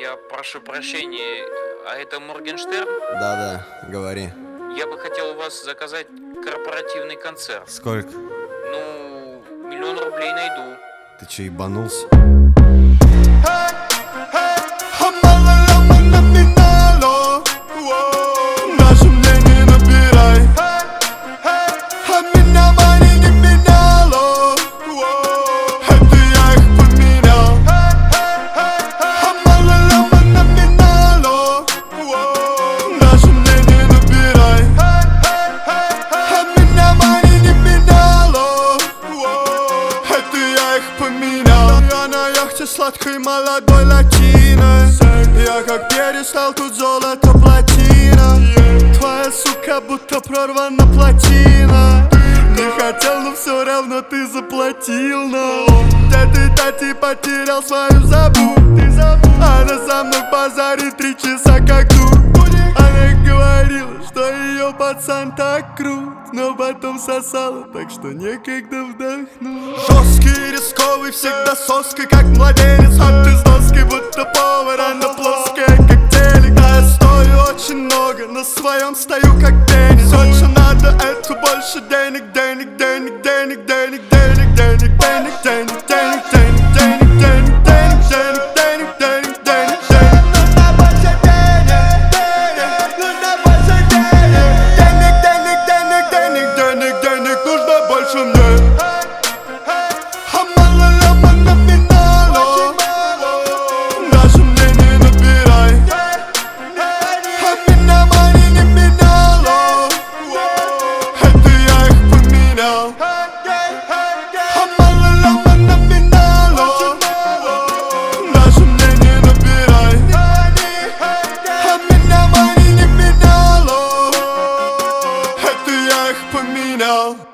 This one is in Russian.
Я прошу прощения, а это Моргенштерн? Да-да, говори. Я бы хотел у вас заказать корпоративный концерт. Сколько? Ну, 1 000 000 рублей найду. Ты че, ебанулся? Я на яхте сладкой молодой латиной. Я как перестал, тут золото плотина. Твоя сука будто прорвана плотина. Не хотел, но все равно ты заплатил, но ты потерял свою забу. Она со мной в базаре 3 часа как дур. Она говорила, что ее пацан так крут, но потом сосала, так что некогда вдохнуть. Жесткий, рисковый, всегда соской, как младенец. А ты с доской, будто повар, она плоская, как телек. Да, я стою очень много, на своем стою, как теннис. Все, что надо, это больше денег, денег, денег, денег, денег, денег, денег, денег, денег, денег, денег, денег, денег, денег, денег, денег, денег. Поменял.